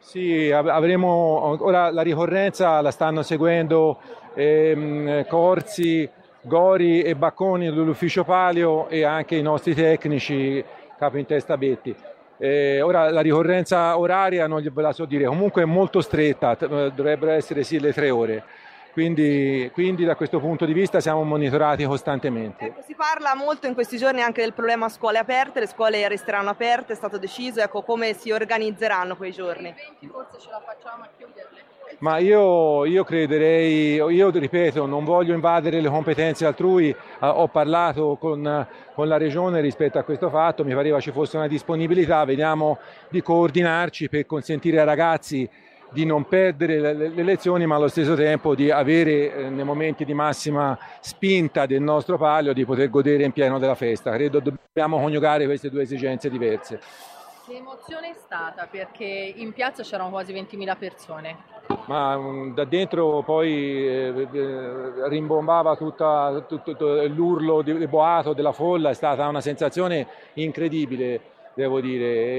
Sì, avremo ora la ricorrenza, la stanno seguendo Corsi, Gori e Bacconi dell'ufficio Palio e anche i nostri tecnici, capo in testa Betti. Ora la ricorrenza oraria non ve la so dire, comunque è molto stretta, dovrebbero essere sì le 3 ore. Quindi da questo punto di vista siamo monitorati costantemente. Ecco, si parla molto in questi giorni anche del problema scuole aperte, le scuole resteranno aperte, è stato deciso, ecco, come si organizzeranno quei giorni. Forse ce la facciamo a chiuderle. Ma io crederei, io ripeto, non voglio invadere le competenze altrui, ho parlato con la Regione rispetto a questo fatto, mi pareva ci fosse una disponibilità, vediamo di coordinarci per consentire ai ragazzi di non perdere le lezioni, ma allo stesso tempo di avere nei momenti di massima spinta del nostro palio di poter godere in pieno della festa. Credo dobbiamo coniugare queste due esigenze diverse. Che emozione è stata perché in piazza c'erano quasi 20.000 persone. Ma da dentro poi rimbombava tutto l'urlo boato della folla, è stata una sensazione incredibile, devo dire.